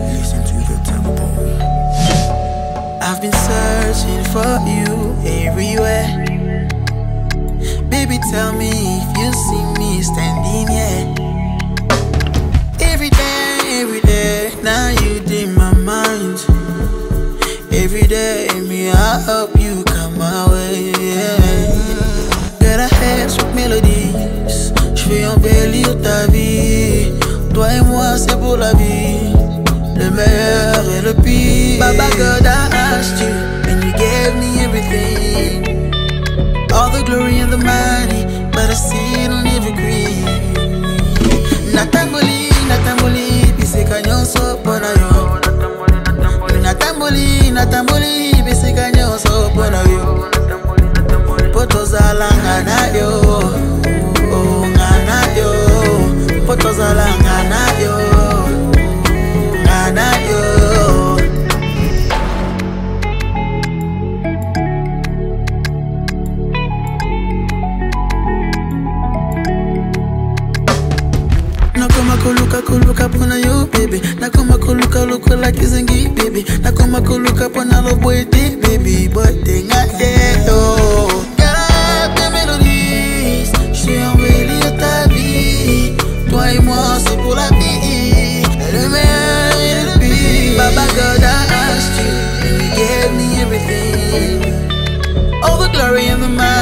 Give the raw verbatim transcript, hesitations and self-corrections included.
Listen to the tempo. I've been searching for you everywhere. Baby, tell me if you see me standing here. Every day, every day, now you in my mind. Every day, me, I hope you come my way. Yeah. Got a head with melodies. J'vais embellir ta vie. Toi et moi, c'est pour la vie. Le meilleur et le pire. Baba God, I asked you, and you gave me everything. All the glory and the money, but I still don't even agree. Natamboli, natamboli, biseka nyonso pona yo. Natamboli, natamboli, biseka nyonso pona yo. Potozala ngana yo, oh ngana yo. Potozala ngana yo, ngana yo. Nakoma kuluka kuluka pona yo baby. Nakoma kuluka luka like izengi baby. Nakoma kuluka pona lo boite baby. But tenga yo. Garde tes mélodies. J'suis embellir ta vie. Toi et moi c'est pour la vie. Le meilleur et le pire. Baba God, I asked you, and you gave me everything. All the glory and the might.